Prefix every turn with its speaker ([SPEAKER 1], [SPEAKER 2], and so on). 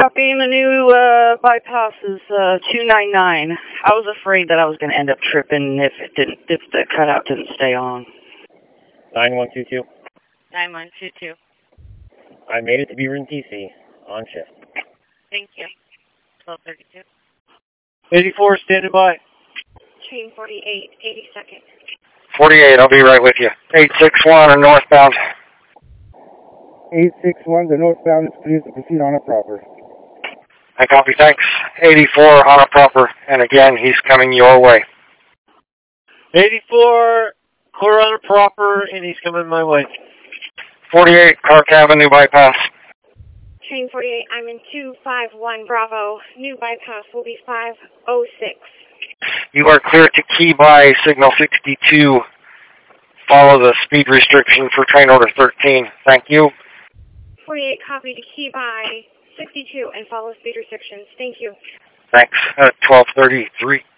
[SPEAKER 1] Copying the new bypass is 299. I was afraid that I was going to end up tripping if the cutout didn't stay on.
[SPEAKER 2] 9122.
[SPEAKER 1] 9122.
[SPEAKER 2] I made it to Beaver and TC on shift.
[SPEAKER 1] Thank you. 1232.
[SPEAKER 3] 84, standing by.
[SPEAKER 1] Train 48, 82nd.
[SPEAKER 4] 48, I'll be right with you. 861 or northbound.
[SPEAKER 5] 861, the northbound is clear to proceed on a proper.
[SPEAKER 4] I copy, thanks. 84 on a proper, and again, he's coming your way.
[SPEAKER 3] 84, clear on a proper, and he's coming my way.
[SPEAKER 4] 48, Clark Avenue bypass.
[SPEAKER 1] Train 48, I'm in 251 Bravo. New bypass will be 506.
[SPEAKER 4] You are clear to key by signal 62. Follow the speed restriction for train order 13. Thank you.
[SPEAKER 1] 48, copy to key by 62 and follow speed restrictions. Thank you.
[SPEAKER 4] Thanks. 1233.